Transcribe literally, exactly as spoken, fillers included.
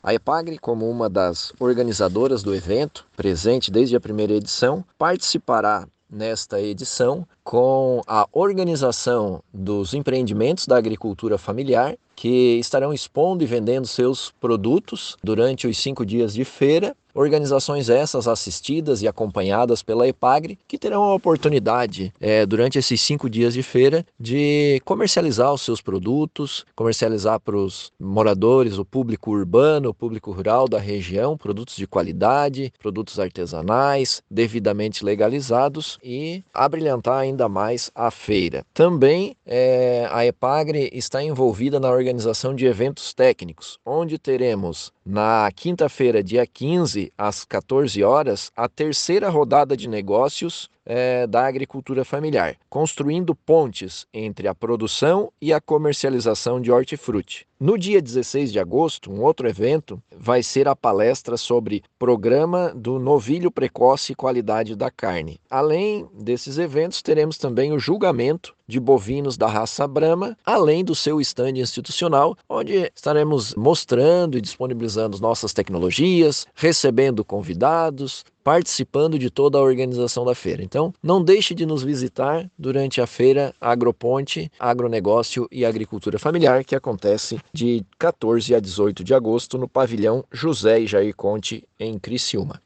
A Epagre, como uma das organizadoras do evento, presente desde a primeira edição, participará nesta edição com a organização dos empreendimentos da agricultura familiar, que estarão expondo e vendendo seus produtos durante os cinco dias de feira. Organizações essas assistidas e acompanhadas pela Epagre, que terão a oportunidade, é, durante esses cinco dias de feira, de comercializar os seus produtos, comercializar para os moradores, o público urbano, o público rural da região, produtos de qualidade, produtos artesanais, devidamente legalizados e abrilhantar ainda mais a feira. Também é, a Epagre está envolvida na organização de eventos técnicos, onde teremos na quinta-feira, dia quinze, às quatorze horas, a terceira rodada de negócios é, da agricultura familiar, construindo pontes entre a produção e a comercialização de hortifruti. No dia dezesseis de agosto, um outro evento vai ser a palestra sobre Programa do Novilho Precoce e Qualidade da Carne. Além desses eventos, teremos também o julgamento de bovinos da raça Brahma, além do seu estande institucional, onde estaremos mostrando e disponibilizando nossas tecnologias, recebendo convidados, participando de toda a organização da feira. Então, não deixe de nos visitar durante a feira Agroponte, Agronegócio e Agricultura Familiar, que acontece de quatorze a dezoito de agosto no pavilhão José e Jair Conte, em Criciúma.